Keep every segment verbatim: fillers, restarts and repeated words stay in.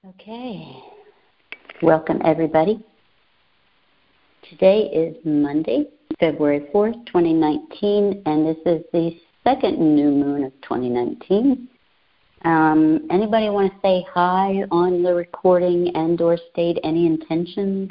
Okay, welcome everybody. Today is Monday, February fourth, twenty nineteen, and this is the second new moon of twenty nineteen. Um, anybody want to say hi on the recording and or state any intentions?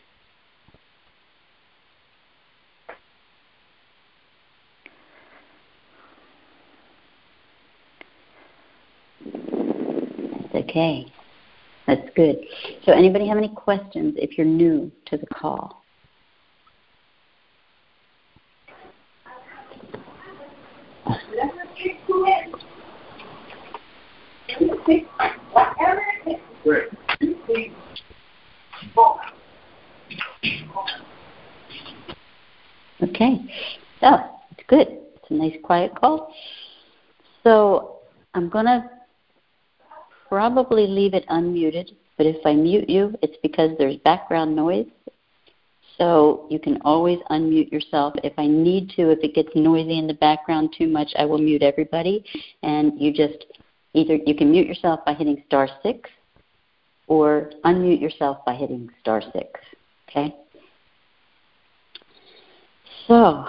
That's okay. That's good. So anybody have any questions if you're new to the call? Okay, so it's good. It's a nice quiet call. So I'm going to probably leave it unmuted, but if I mute you, it's because there's background noise. So you can always unmute yourself. If I need to, if it gets noisy in the background too much, I will mute everybody. And you just either, you can mute yourself by hitting star six or unmute yourself by hitting star six, okay? So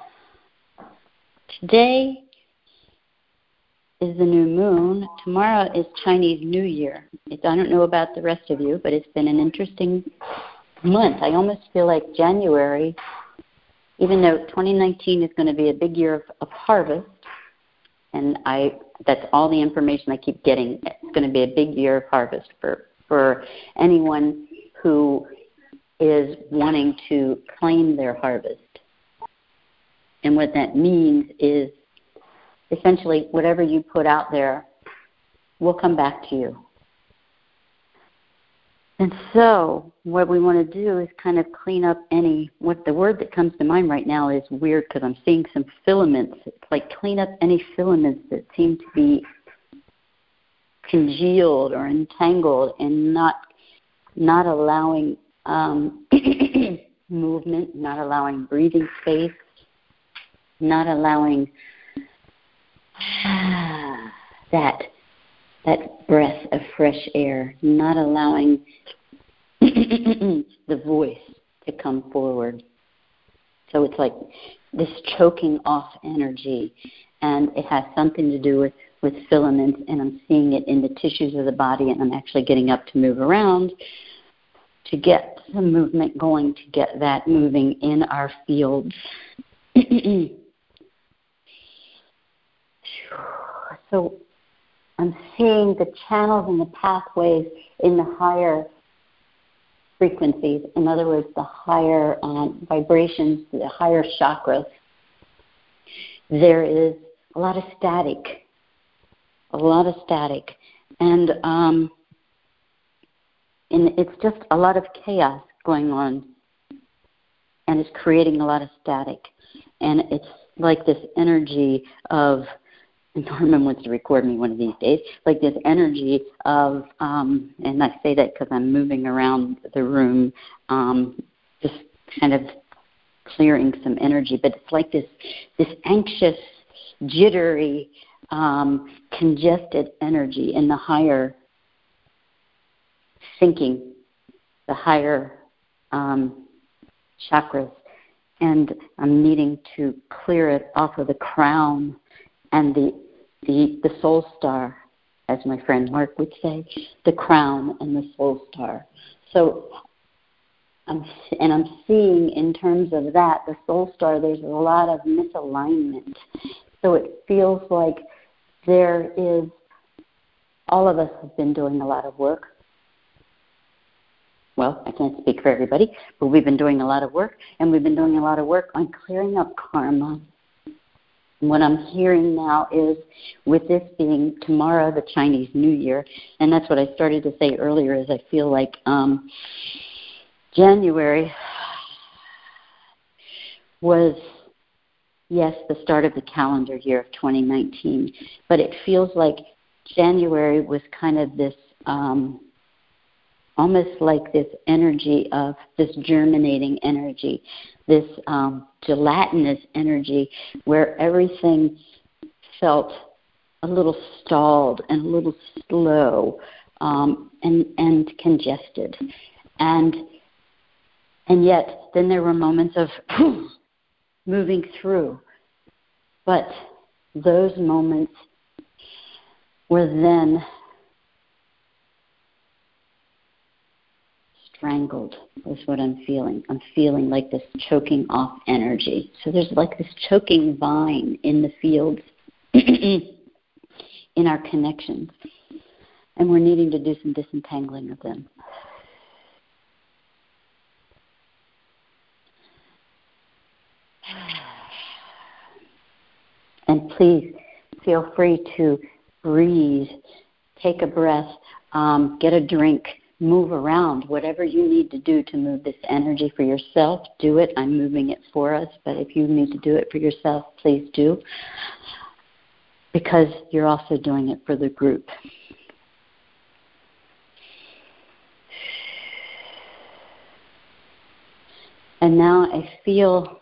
today is the new moon. Tomorrow is Chinese New Year. It's, I don't know about the rest of you, but it's been an interesting month. I almost feel like January, even though twenty nineteen is going to be a big year of, of harvest, and I that's all the information I keep getting. It's going to be a big year of harvest for, for anyone who is wanting to claim their harvest. And what that means is essentially whatever you put out there will come back to you. And so what we want to do is kind of clean up any, what the word that comes to mind right now is weird because I'm seeing some filaments. It's like clean up any filaments that seem to be congealed or entangled and not not allowing um, movement, not allowing breathing space, not allowing that that breath of fresh air, not allowing the voice to come forward. So it's like this choking off energy, and it has something to do with, with filaments, and I'm seeing it in the tissues of the body, and I'm actually getting up to move around to get some movement going, to get that moving in our fields. So I'm seeing the channels and the pathways in the higher frequencies. In other words, the higher um, vibrations, the higher chakras. There is a lot of static, a lot of static. And, um, and it's just a lot of chaos going on. And it's creating a lot of static. And it's like this energy of, Norman wants to record me one of these days, like this energy of, um, and I say that because I'm moving around the room, um, just kind of clearing some energy, but it's like this, this anxious, jittery, um, congested energy in the higher thinking, the higher um, chakras, and I'm needing to clear it off of the crown and the The, the soul star, as my friend Mark would say, the crown and the soul star. So, I'm, and I'm seeing in terms of that, the soul star, there's a lot of misalignment. So it feels like there is, all of us have been doing a lot of work. Well, I can't speak for everybody, but we've been doing a lot of work, and we've been doing a lot of work on clearing up karma. What I'm hearing now is, with this being tomorrow, the Chinese New Year, and that's what I started to say earlier, is I feel like um, January was, yes, the start of the calendar year of twenty nineteen, but it feels like January was kind of this, um, almost like this energy of this germinating energy, this um, gelatinous energy where everything felt a little stalled and a little slow. um, and and congested, and and yet then there were moments of moving through, but those moments were then strangled, is what I'm feeling. I'm feeling like this choking off energy. So there's like this choking vine in the fields, in our connections. And we're needing to do some disentangling of them. And please feel free to breathe, take a breath, um, get a drink, move around, whatever you need to do to move this energy for yourself, do it. I'm moving it for us, but if you need to do it for yourself, please do, because you're also doing it for the group. And now I feel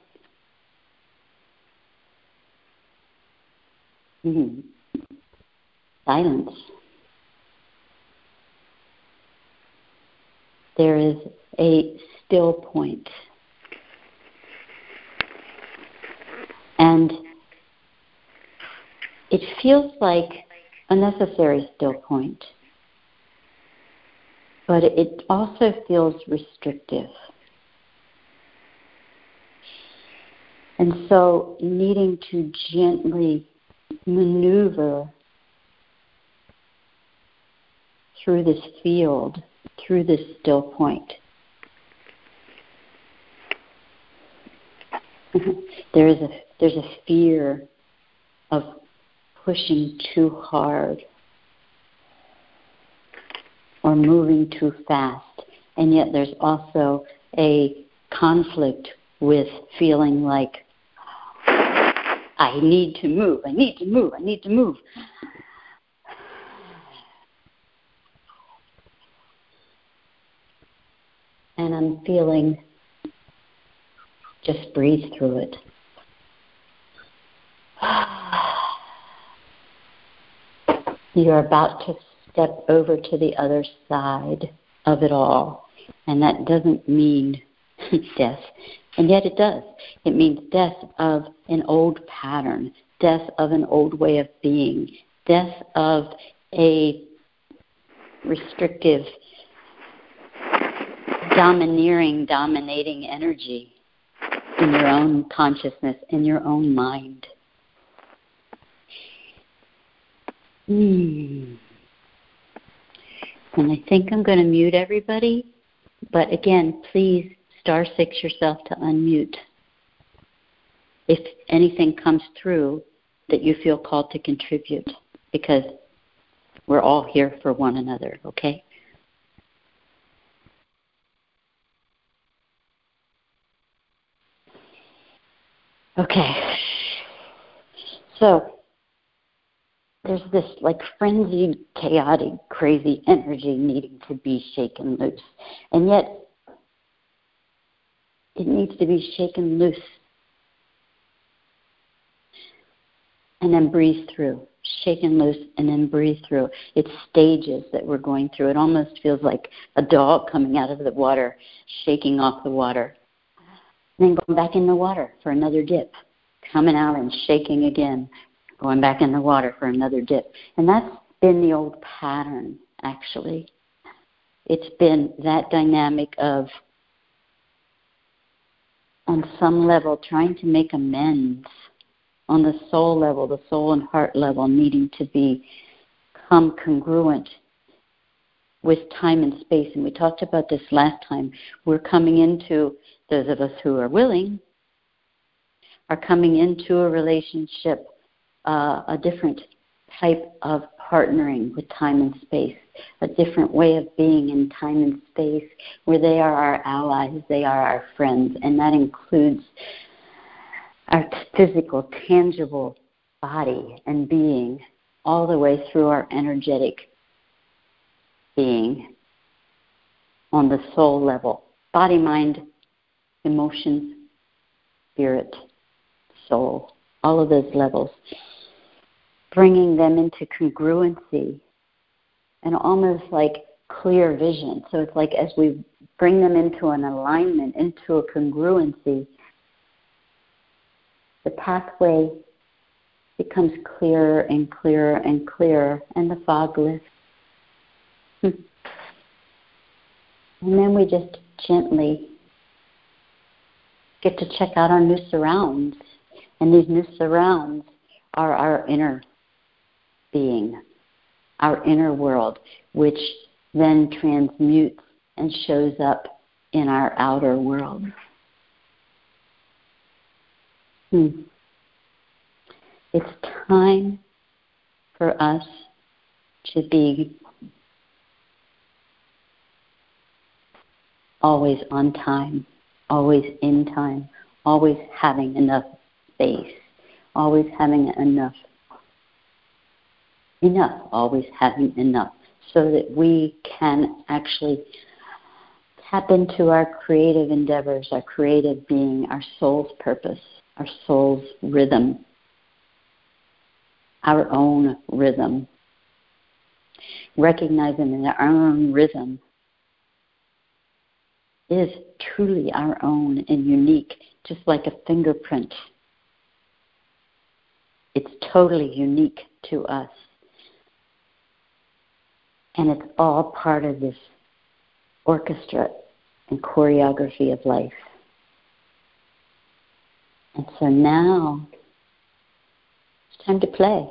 mm, silence. There is a still point. And it feels like a necessary still point, but it also feels restrictive. And so needing to gently maneuver through this field, through this still point. there is a there's a fear of pushing too hard or moving too fast, and yet there's also a conflict with feeling like I need to move, I need to move, I need to move. And I'm feeling, just breathe through it. You're about to step over to the other side of it all. And that doesn't mean death. And yet it does. It means death of an old pattern, death of an old way of being, death of a restrictive, domineering, dominating energy in your own consciousness, in your own mind. Mm. And I think I'm going to mute everybody. But again, please star six yourself to unmute if anything comes through that you feel called to contribute, because we're all here for one another, okay? Okay. So there's this like frenzied, chaotic, crazy energy needing to be shaken loose. And yet it needs to be shaken loose. And then breathe through. Shaken loose and then breathe through. It's stages that we're going through. It almost feels like a dog coming out of the water, shaking off the water. And then going back in the water for another dip. Coming out and shaking again. Going back in the water for another dip. And that's been the old pattern, actually. It's been that dynamic of, on some level, trying to make amends. On the soul level, the soul and heart level, needing to become congruent with time and space. And we talked about this last time. We're coming into, those of us who are willing, are coming into a relationship, uh, a different type of partnering with time and space, a different way of being in time and space, where they are our allies, they are our friends, and that includes our physical, tangible body and being, all the way through our energetic being on the soul level. Body, mind, emotions, spirit, soul, all of those levels. Bringing them into congruency and almost like clear vision. So it's like as we bring them into an alignment, into a congruency, the pathway becomes clearer and clearer and clearer, and the fog lifts. And then we just gently get to check out our new surrounds. And these new surrounds are our inner being, our inner world, which then transmutes and shows up in our outer world. Hmm. It's time for us to be always on time, always in time, always having enough space, always having enough, enough, always having enough, so that we can actually tap into our creative endeavors, our creative being, our soul's purpose, our soul's rhythm, our own rhythm. Recognizing that our own rhythm is truly our own and unique, just like a fingerprint. It's totally unique to us. And it's all part of this orchestra and choreography of life. And so now, it's time to play.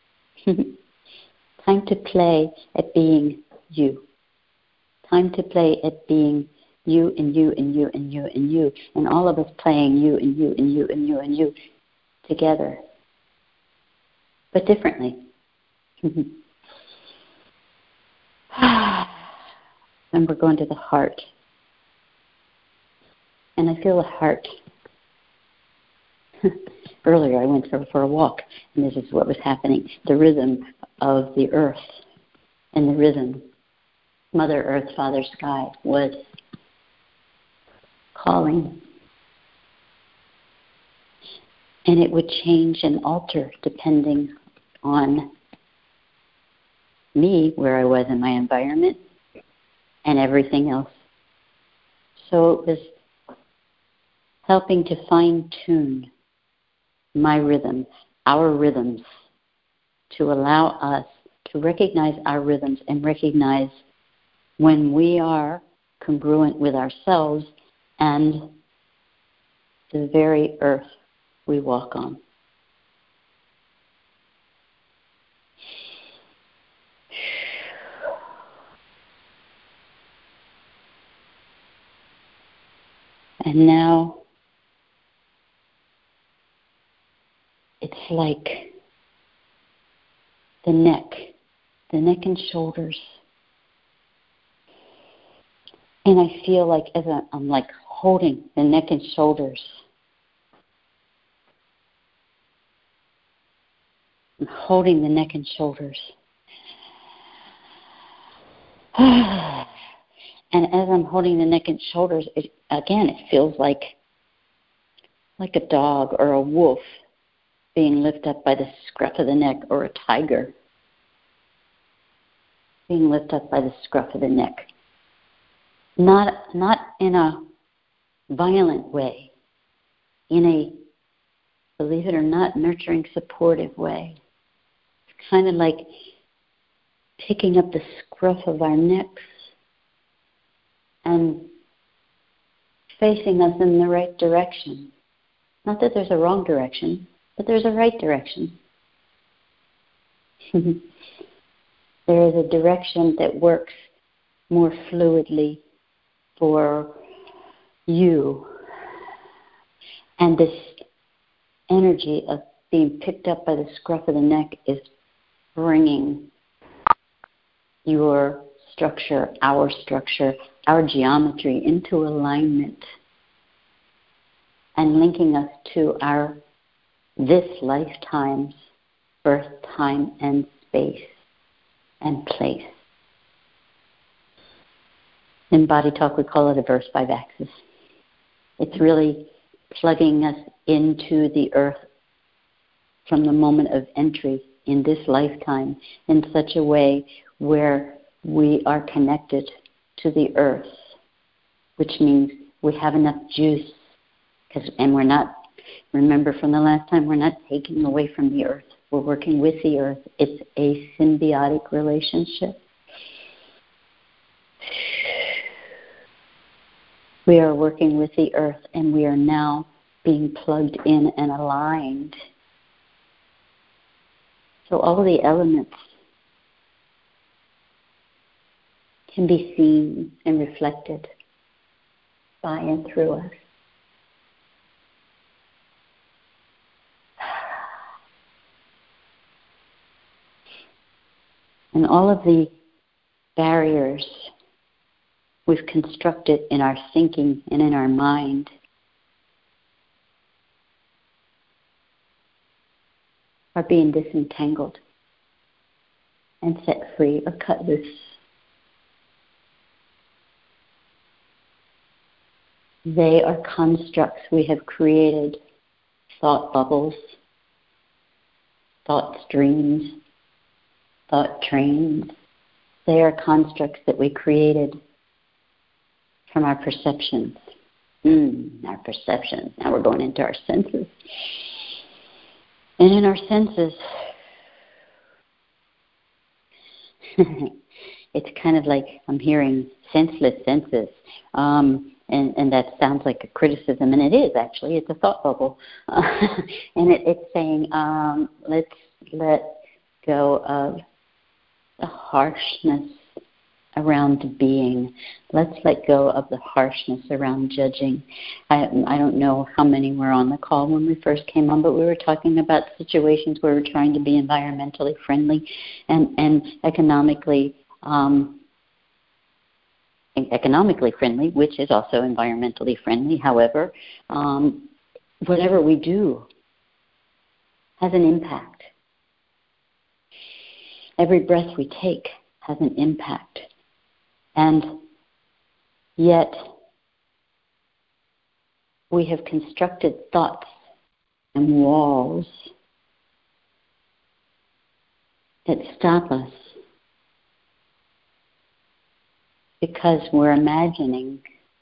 Time to play at being you. Time to play at being you and you and you and you and you. And all of us playing you and you and you and you and you together. But differently. And we're going to the heart. And I feel the heart. Earlier I went for, for a walk, and this is what was happening. The rhythm of the earth and the rhythm, Mother Earth, Father Sky, was calling. And it would change and alter depending on me, where I was in my environment, and everything else. So it was helping to fine-tune my rhythm, our rhythms, to allow us to recognize our rhythms and recognize when we are congruent with ourselves and the very earth we walk on. And now it's like the neck, the neck and shoulders. And I feel like as I, I'm like holding the neck and shoulders. I'm holding the neck and shoulders. And as I'm holding the neck and shoulders, it, again, it feels like like a dog or a wolf being lifted up by the scruff of the neck, or a tiger being lifted up by the scruff of the neck. Not, not in a violent way, in a, believe it or not, nurturing, supportive way. It's kind of like picking up the scruff of our necks and facing us in the right direction. Not that there's a wrong direction, but there's a right direction. There is a direction that works more fluidly for you. And this energy of being picked up by the scruff of the neck is bringing your structure, our structure, our geometry into alignment and linking us to our this lifetime's birth, time, and space and place. In Body Talk, we call it a verse five axis. It's really plugging us into the earth from the moment of entry in this lifetime in such a way where we are connected to the earth, which means we have enough juice, because, and we're not, remember from the last time, we're not taking away from the earth. We're working with the earth. It's a symbiotic relationship. We are working with the earth, and we are now being plugged in and aligned. So all of the elements can be seen and reflected by and through us. And all of the barriers we've constructed in our thinking and in our mind are being disentangled and set free or cut loose. They are constructs we have created, thought bubbles, thought streams, thought trains. They are constructs that we created from our perceptions. Mm, our perceptions. Now we're going into our senses. And in our senses, it's kind of like I'm hearing senseless senses. Um, and, and that sounds like a criticism, and it is actually. It's a thought bubble. Uh, and it, it's saying, um, let's let go of the harshness around being. Let's let go of the harshness around judging. I, I don't know how many were on the call when we first came on, but we were talking about situations where we're trying to be environmentally friendly and, and economically um, economically friendly, which is also environmentally friendly. However, um, whatever we do has an impact. Every breath we take has an impact. And yet, we have constructed thoughts and walls that stop us because we're imagining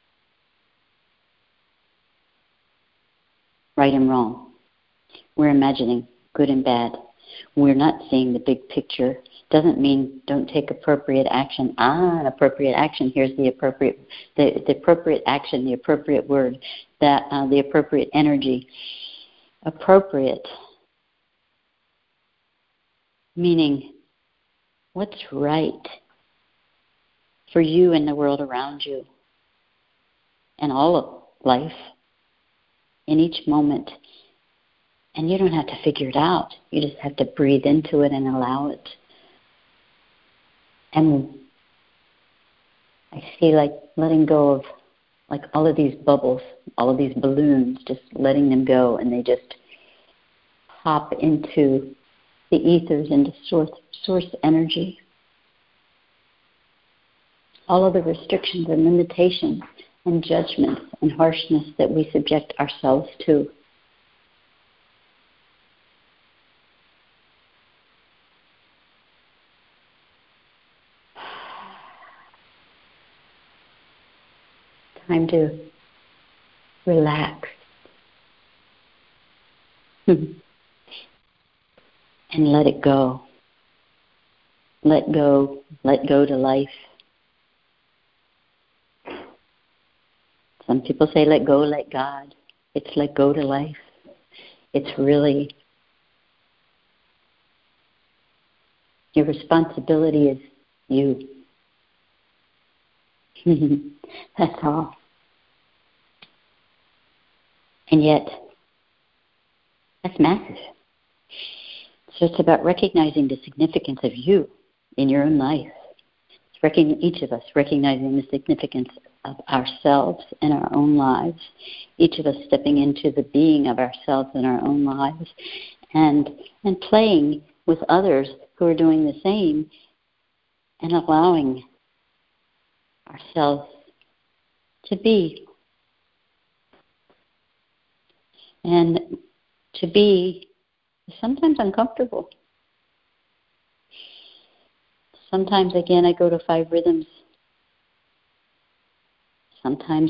right and wrong. We're imagining good and bad. We're not seeing the big picture. Doesn't mean don't take appropriate action. Ah, an appropriate action. Here's the appropriate, the, the appropriate action, the appropriate word, that uh, the appropriate energy. Appropriate, meaning what's right for you and the world around you, and all of life, in each moment. And you don't have to figure it out. You just have to breathe into it and allow it. And I see like letting go of like all of these bubbles, all of these balloons, just letting them go, and they just pop into the ethers, into source, source energy. All of the restrictions and limitations and judgments and harshness that we subject ourselves to. Time to relax and let it go. Let go, let go to life. Some people say let go, let God. It's let go to life. It's really, your responsibility is you. That's all. And yet, that's massive. So it's about recognizing the significance of you in your own life. It's recogn- each of us recognizing the significance of ourselves in our own lives. Each of us stepping into the being of ourselves in our own lives, and and playing with others who are doing the same, and allowing ourselves to be. And to be is sometimes uncomfortable. Sometimes, again, I go to five rhythms. Sometimes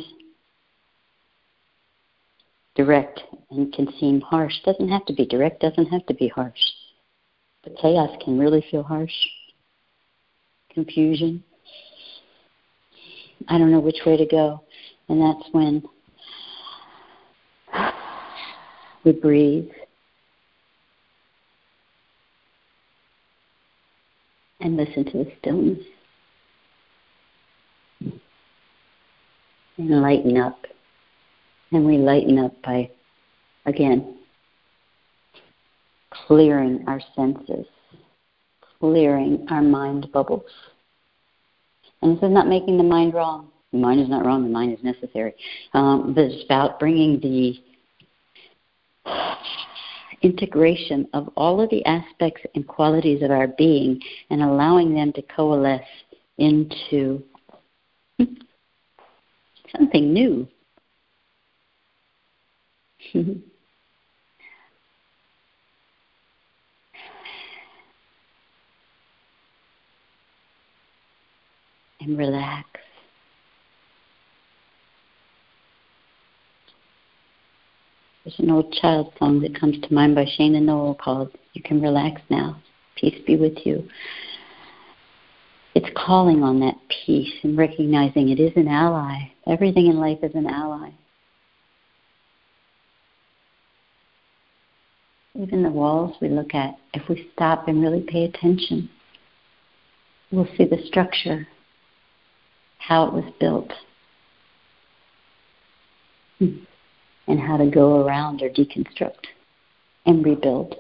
direct and can seem harsh. Doesn't have to be direct, doesn't have to be harsh. But chaos can really feel harsh. Confusion. I don't know which way to go. And that's when we breathe and listen to the stillness and lighten up. And we lighten up by, again, clearing our senses, clearing our mind bubbles. And this is not making the mind wrong. The mind is not wrong. The mind is necessary. Um, but it's about bringing the integration of all of the aspects and qualities of our being and allowing them to coalesce into something new. And relax. There's an old child song that comes to mind by Shana Noel called You Can Relax Now. Peace be with you. It's calling on that peace and recognizing it is an ally. Everything in life is an ally. Even the walls we look at, if we stop and really pay attention, we'll see the structure, how it was built, and how to go around or deconstruct and rebuild.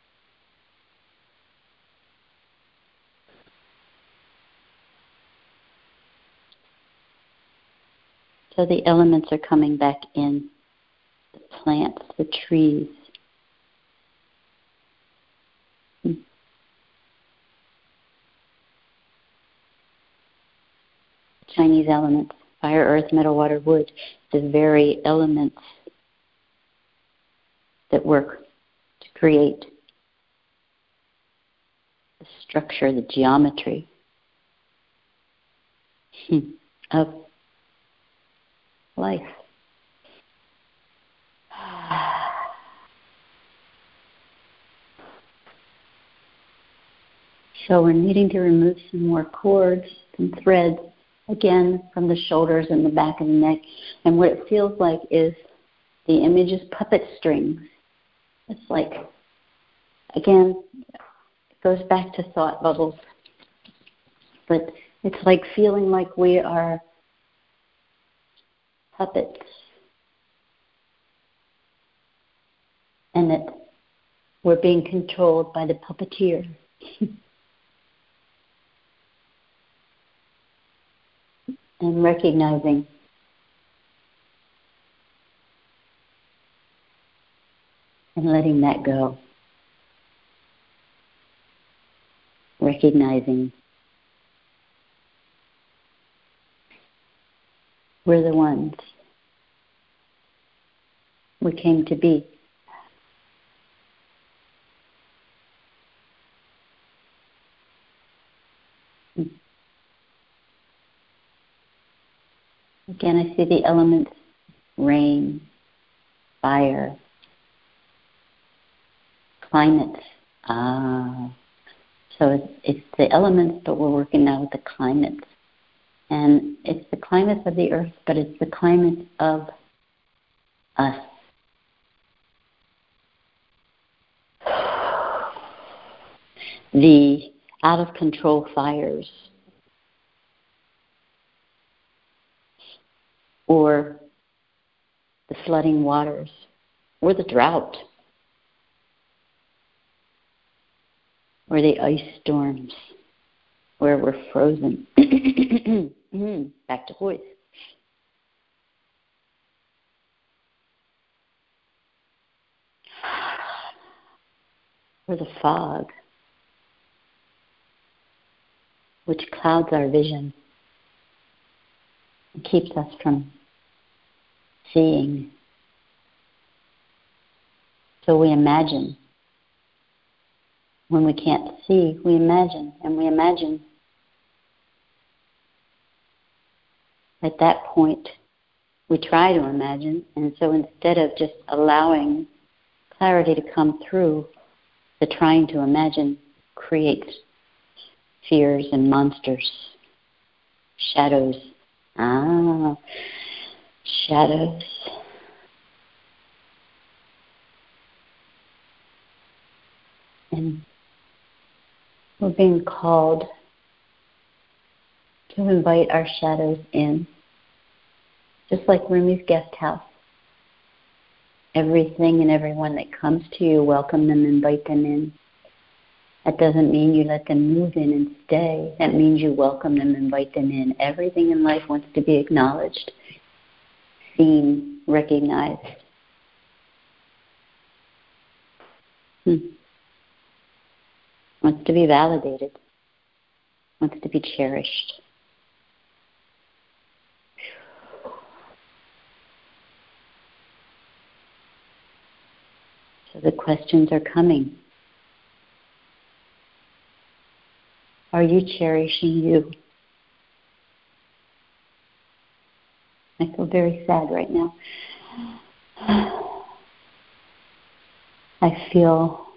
So the elements are coming back in, the plants, the trees. Chinese elements, fire, earth, metal, water, wood, the very elements that work to create the structure, the geometry of life. So we're needing to remove some more cords and threads, again, from the shoulders and the back of the neck. And what it feels like is the image is puppet strings. It's like, again, it goes back to thought bubbles. But it's like feeling like we are puppets. And that we're being controlled by the puppeteer. And recognizing and letting that go. Recognizing we're the ones we came to be. Again, I see the elements, rain, fire, climates. Ah, so it's, it's the elements, but we're working now with the climates. And it's the climates of the earth, but it's the climate of us. The out-of-control fires, or the flooding waters, or the drought, or the ice storms, where we're frozen. Back to voice. Or the fog, which clouds our vision and keeps us from seeing. So we imagine. When we can't see, we imagine, and we imagine At that point, we try to imagine, and so instead of just allowing clarity to come through, the trying to imagine creates fears and monsters, shadows. Ah, shadows. And we're being called to invite our shadows in, just like Rumi's guest house. Everything and everyone that comes to you, welcome them, invite them in. That doesn't mean you let them move in and stay. That means you welcome them, invite them in. Everything in life wants to be acknowledged, seen, recognized. Hmm. Wants to be validated. Wants to be cherished. So the questions are coming. Are you cherishing you? I feel very sad right now. I feel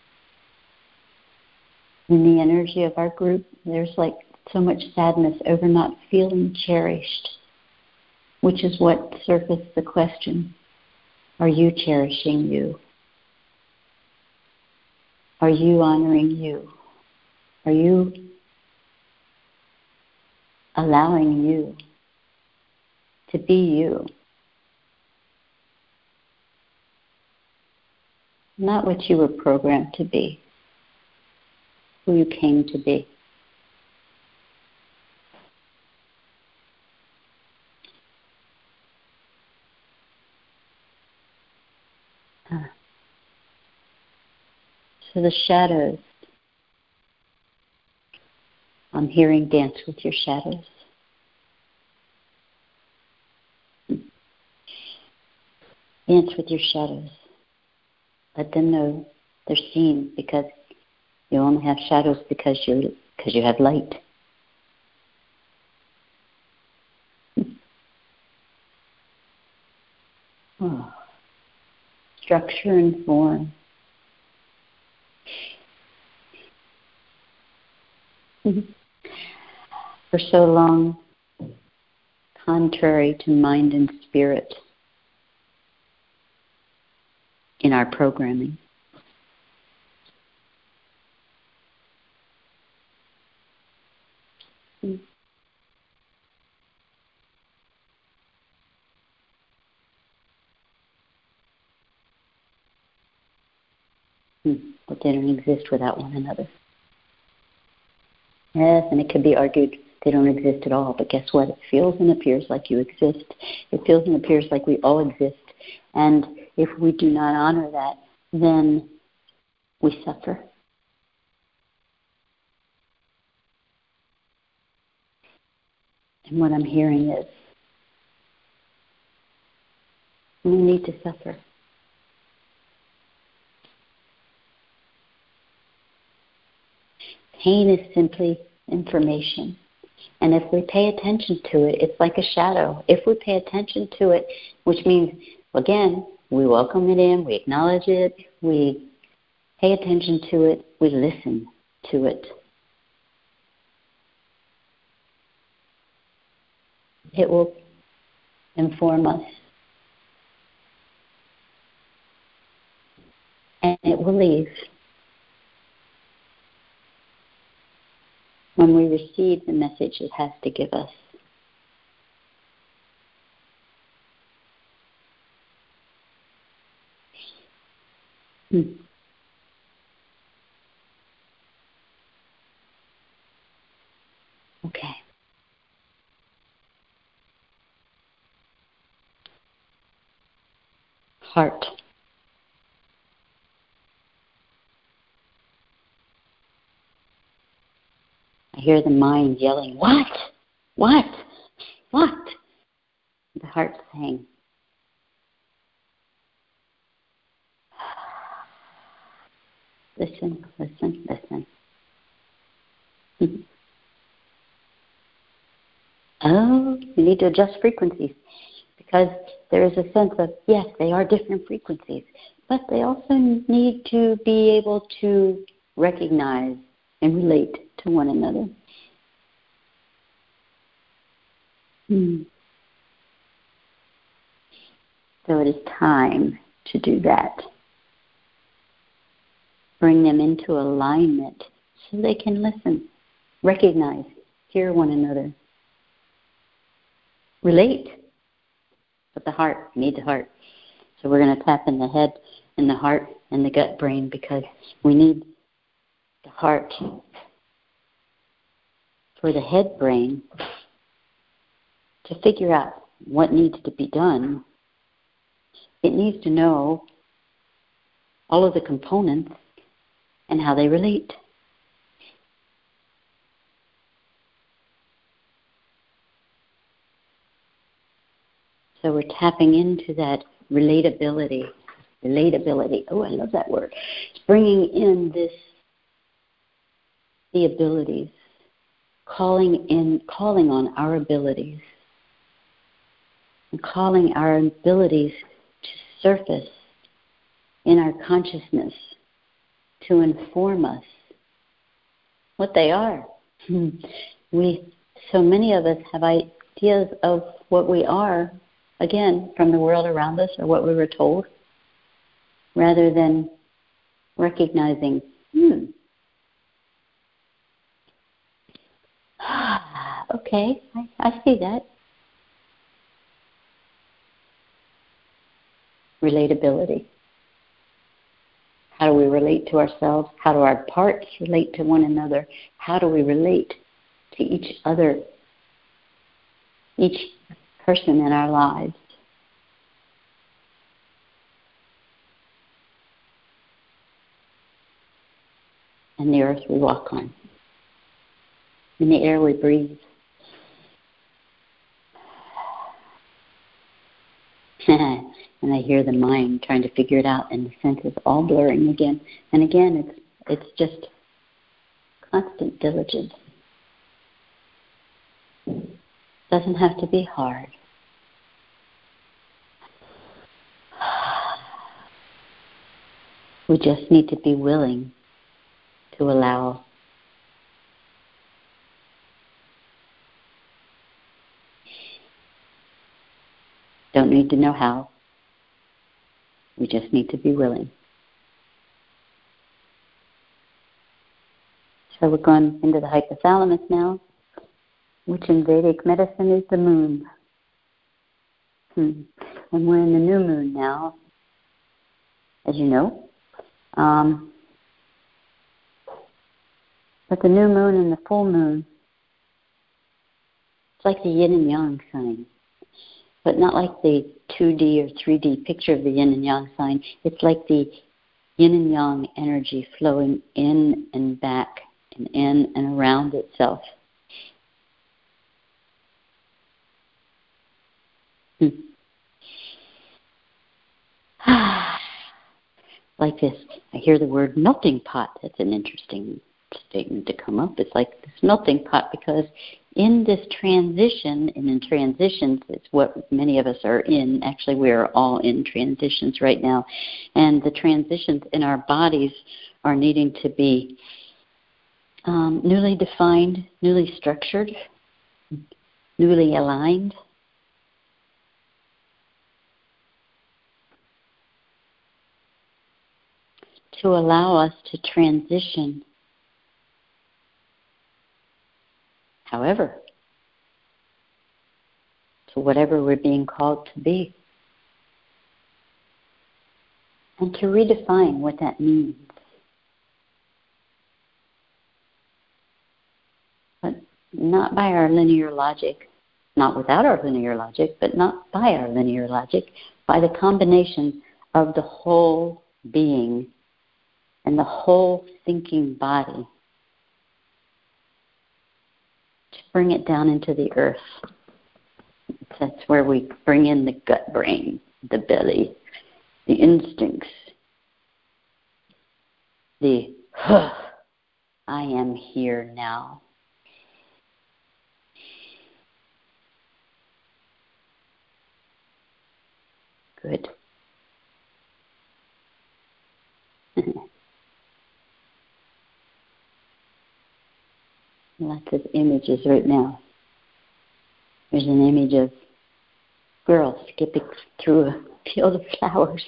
in the energy of our group, there's like so much sadness over not feeling cherished, which is what surfaced the question. Are you cherishing you? Are you honoring you? Are you allowing you to be you? Not what you were programmed to be, who you came to be. Huh. So the shadows, I'm hearing dance with your shadows. Dance with your shadows. Let them know they're seen, because you only have shadows because you because you have light. Oh. Structure and form. For so long, contrary to mind and spirit in our programming. Hmm. But they don't exist without one another. Yes, and it could be argued they don't exist at all, but guess what? It feels and appears like you exist. It feels and appears like we all exist. And if we do not honor that, then we suffer. And what I'm hearing is, we need to suffer. Pain is simply information. And if we pay attention to it, it's like a shadow. If we pay attention to it, which means, again, we welcome it in, we acknowledge it, we pay attention to it, we listen to it. It will inform us. And it will leave. When we receive the message it has to give us. Hmm. Okay. Heart. I hear the mind yelling, what? What? What? The heart saying, listen, listen, listen. Oh, you need to adjust frequencies because there is a sense of, yes, they are different frequencies, but they also need to be able to recognize and relate to one another. Hmm. So it is time to do that. Bring them into alignment so they can listen, recognize, hear one another, relate with the heart. We need the heart. So we're going to tap in the head and the heart and the gut brain because we need the heart for the head brain to figure out what needs to be done. It needs to know all of the components and how they relate. So we're tapping into that relatability. Relatability. Oh, I love that word. It's bringing in this, the abilities, calling in, calling on our abilities, and calling our abilities to surface in our consciousness to inform us what they are. We, so many of us have ideas of what we are, again, from the world around us or what we were told, rather than recognizing, hmm, okay, I, I see that. Relatability. How do we relate to ourselves? How do our parts relate to one another? How do we relate to each other, each person in our lives? And the earth we walk on, in the air we breathe. And I hear the mind trying to figure it out, and the senses all blurring again. And again, it's it's just constant diligence. Doesn't have to be hard. We just need to be willing to allow. Don't need to know how. We just need to be willing. So we're going into the hypothalamus now, which in Vedic medicine is the moon. Hmm. And we're in the new moon now, as you know. Um, but the new moon and the full moon, it's like the yin and yang sign. But not like the two D or three D picture of the yin and yang sign. It's like the yin and yang energy flowing in and back and in and around itself. Hmm. Like this, I hear the word melting pot. That's an interesting statement to come up. It's like this melting pot because in this transition, and in transitions, it's what many of us are in. Actually, we are all in transitions right now. And the transitions in our bodies are needing to be um, newly defined, newly structured, newly aligned. To allow us to transition. However, to whatever we're being called to be. And to redefine what that means. But not by our linear logic, not without our linear logic, but not by our linear logic, by the combination of the whole being and the whole thinking body to bring it down into the earth. That's where we bring in the gut brain, the belly, the instincts, the, huh, I am here now. Good. Lots of images right now. There's an image of girls skipping through a field of flowers.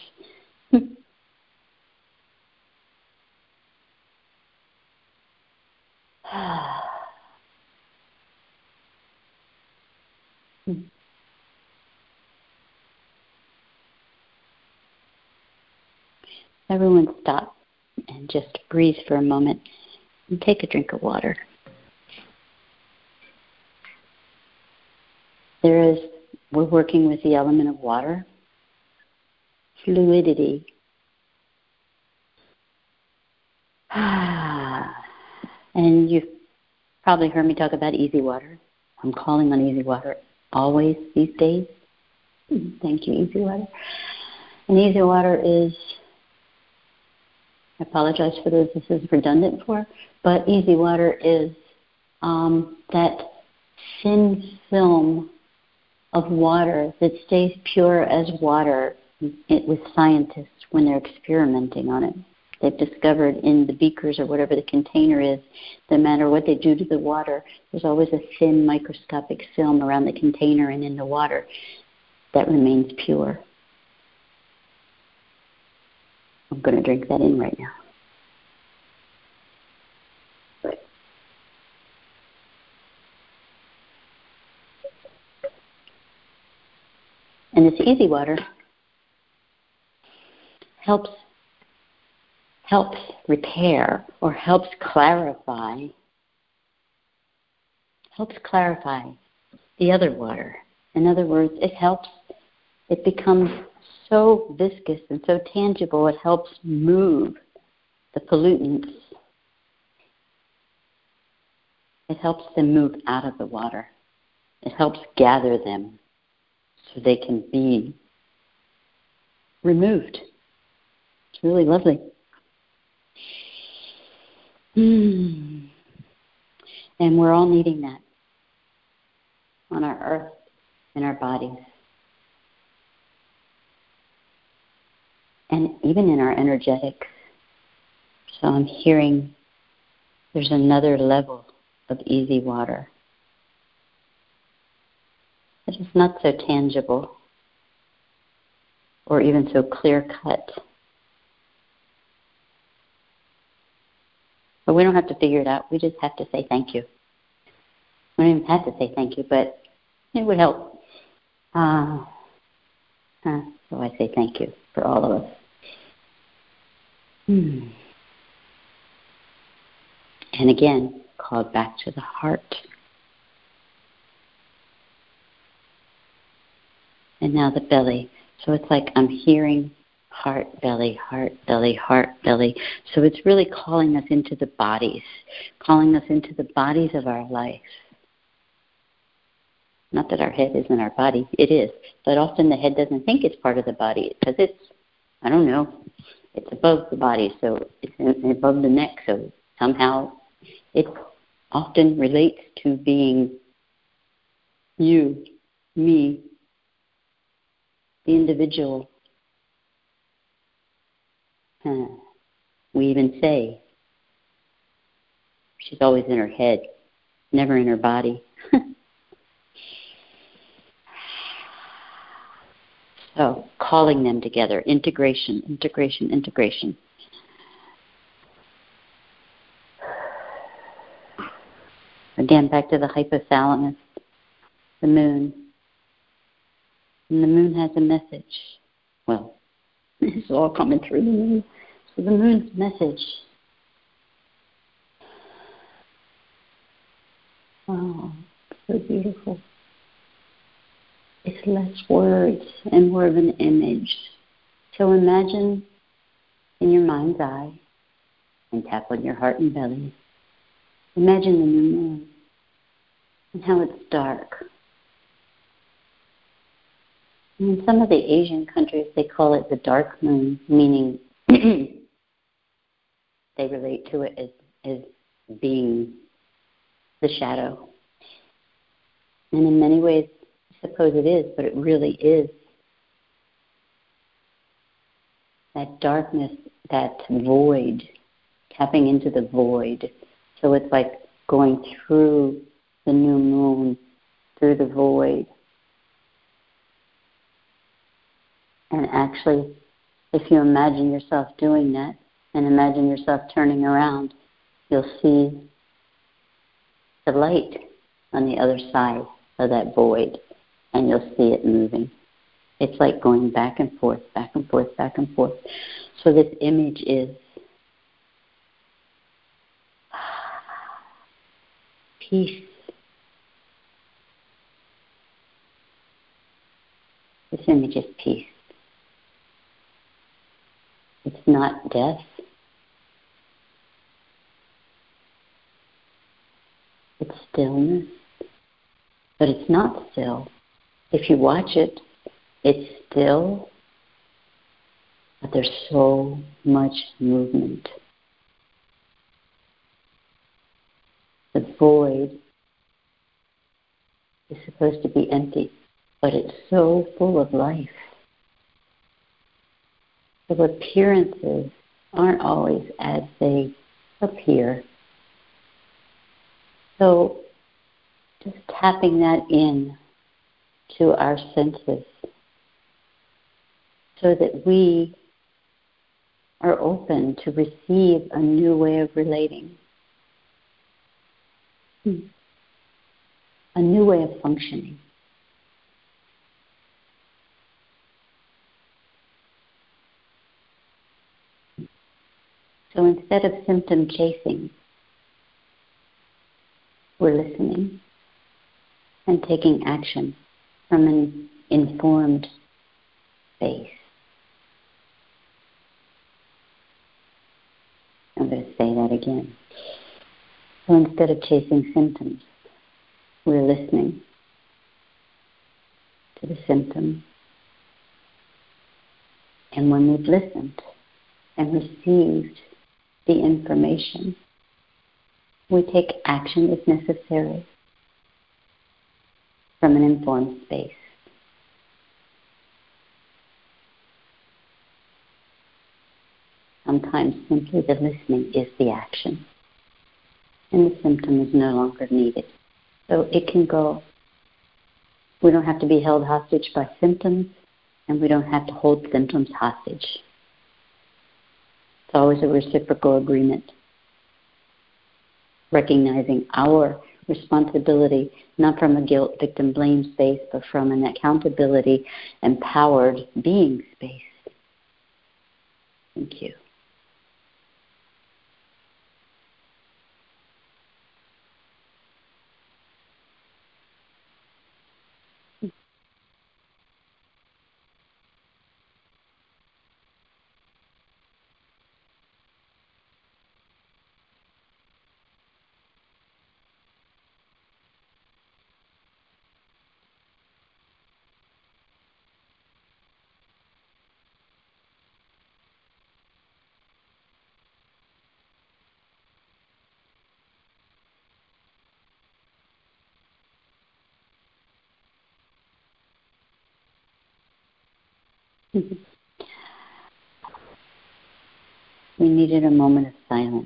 Everyone stop and just breathe for a moment and take a drink of water. There is, we're working with the element of water, fluidity. And you've probably heard me talk about easy water. I'm calling on easy water always these days. Thank you, easy water. And easy water is, I apologize for those this is redundant for, but easy water is um, that thin film of water that stays pure as water it, with scientists when they're experimenting on it. They've discovered in the beakers or whatever the container is, no matter what they do to the water, there's always a thin microscopic film around the container and in the water that remains pure. I'm going to drink that in right now. And this easy water helps helps repair or helps clarify, helps clarify the other water. In other words, it helps, it becomes so viscous and so tangible, it helps move the pollutants. It helps them move out of the water. It helps gather them so they can be removed. It's really lovely. Mm. And we're all needing that on our earth, in our bodies, and even in our energetics. So I'm hearing there's another level of easy water. It is not so tangible or even so clear-cut. But we don't have to figure it out. We just have to say thank you. We don't even have to say thank you, but it would help. Uh, uh, so I say thank you for all of us. Hmm. And again, called back to the heart. And now the belly. So it's like I'm hearing heart, belly, heart, belly, heart, belly. So it's really calling us into the bodies, calling us into the bodies of our life. Not that our head isn't our body. It is. But often the head doesn't think it's part of the body because it's, I don't know, it's above the body, so it's above the neck. So somehow it often relates to being you, me, the individual. Huh. We even say, she's always in her head, never in her body. So, calling them together, integration, integration, integration. Again, back to the hypothalamus, the moon. And the moon has a message. Well, it's all coming through the moon. So the moon's message. Oh, so beautiful. It's less words and more of an image. So imagine in your mind's eye and tap on your heart and belly. Imagine the new moon and how it's dark. And in some of the Asian countries, they call it the dark moon, meaning they relate to it as, as being the shadow. And in many ways, I suppose it is, but it really is that darkness, that void, tapping into the void. So it's like going through the new moon, through the void. And actually, if you imagine yourself doing that and imagine yourself turning around, you'll see the light on the other side of that void, and you'll see it moving. It's like going back and forth, back and forth, back and forth. So this image is peace. This image is peace. It's not death. It's stillness. But it's not still. If you watch it, it's still, but there's so much movement. The void is supposed to be empty, but it's so full of life. The appearances aren't always as they appear. So just tapping that in to our senses so that we are open to receive a new way of relating, a new way of functioning. So instead of symptom chasing, we're listening and taking action from an informed space. I'm going to say that again. So instead of chasing symptoms, we're listening to the symptom. And when we've listened and received the information, we take action if necessary from an informed space. Sometimes simply the listening is the action, and the symptom is no longer needed. So it can go. We don't have to be held hostage by symptoms, and we don't have to hold symptoms hostage. It's always a reciprocal agreement, recognizing our responsibility, not from a guilt, victim, blame space, but from an accountability, empowered being space. Thank you. We needed a moment of silence.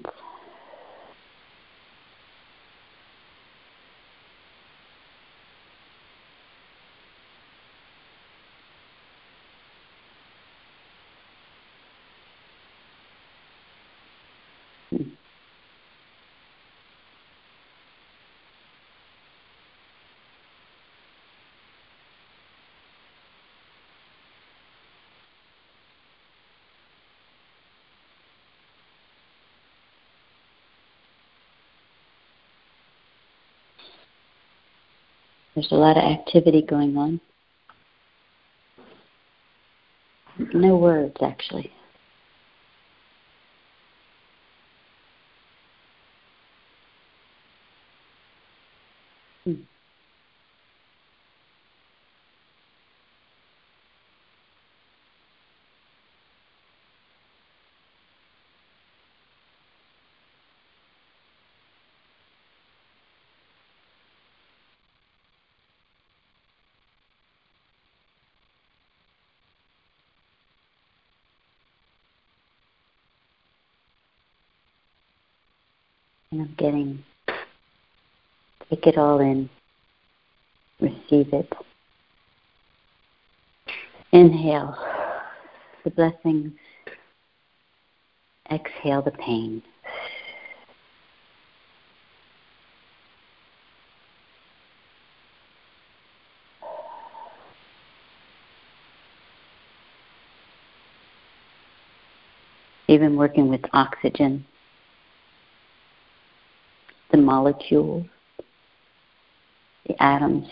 There's a lot of activity going on. No words, actually. And I'm getting, take it all in, receive it. Inhale the blessings, exhale the pain. Even working with oxygen, the molecules, the atoms.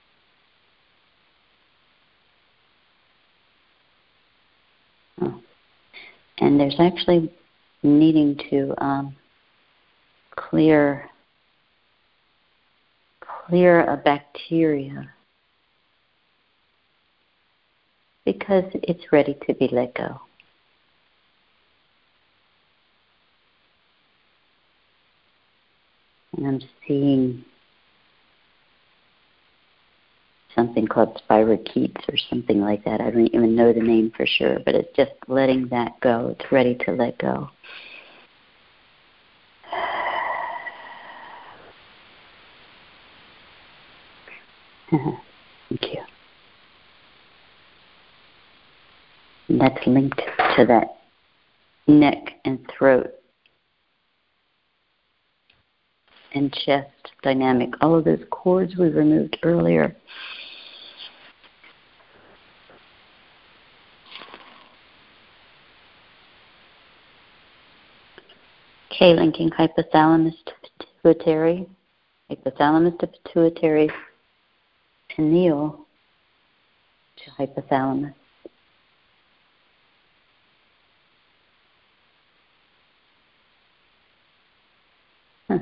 Oh. And there's actually needing to um, clear, clear a bacteria because it's ready to be let go. And I'm seeing something called spirochetes or something like that. I don't even know the name for sure, but it's just letting that go. It's ready to let go. Thank you. And that's linked to that neck and throat and chest dynamic. All of those cords we removed earlier. Okay, linking hypothalamus to pituitary, hypothalamus to pituitary, pineal to hypothalamus. Huh.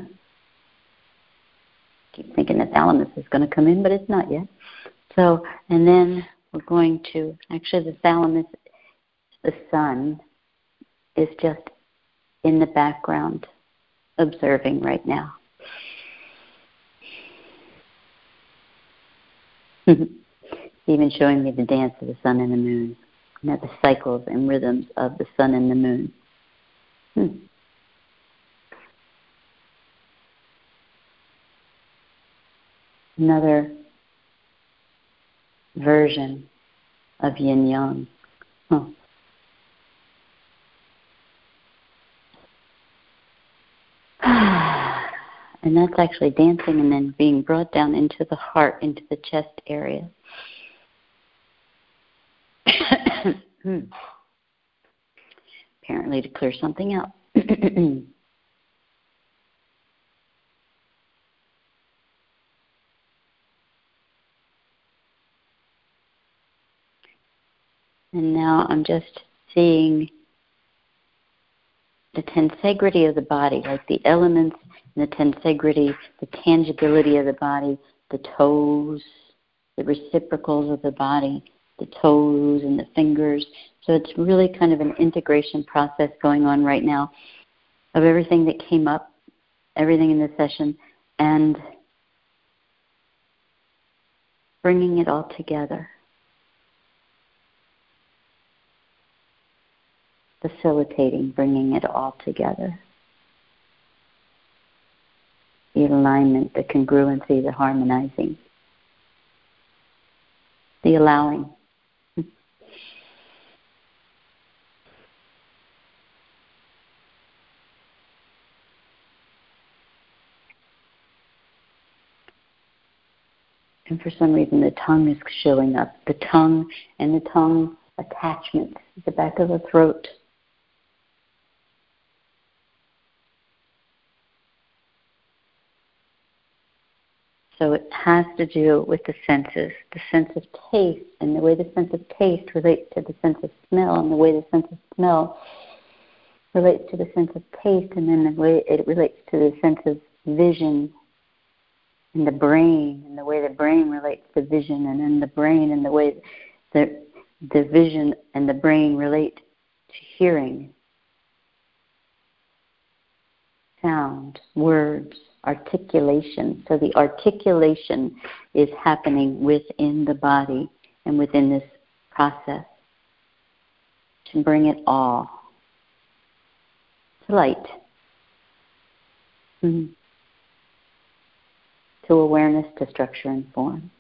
Keep thinking the thalamus is going to come in, but it's not yet. So, and then we're going to, actually the thalamus, the sun, is just in the background, observing right now. Even showing me the dance of the sun and the moon, and the cycles and rhythms of the sun and the moon. Hmm. Another version of yin yang. Huh. And that's actually dancing and then being brought down into the heart, into the chest area. hmm. Apparently to clear something out. And now I'm just seeing the tensegrity of the body, like the elements and the tensegrity, the tangibility of the body, the toes, the reciprocals of the body, the toes and the fingers. So it's really kind of an integration process going on right now of everything that came up, everything in the session, and bringing it all together. Facilitating bringing it all together. The alignment, the congruency, the harmonizing, the allowing. And for some reason the tongue is showing up. The tongue and the tongue attachment at the back of the throat. So it has to do with the senses, the sense of taste, and the way the sense of taste relates to the sense of smell, and the way the sense of smell relates to the sense of taste, and then the way it relates to the sense of vision and the brain, and the way the brain relates to vision, and then the brain and the way the, the vision and the brain relate to hearing, sound, words, articulation. So the articulation is happening within the body and within this process to bring it all to light. Mm-hmm. To awareness, to structure and form.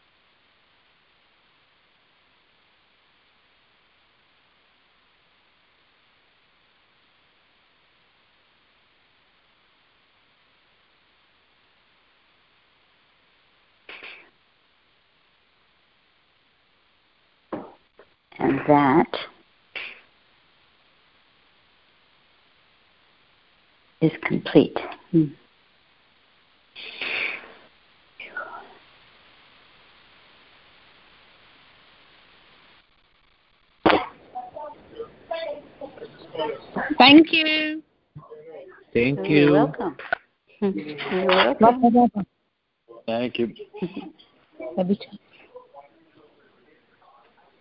And that is complete. Hmm. Thank you. Thank You're you. welcome. You're welcome. Thank you. Every time.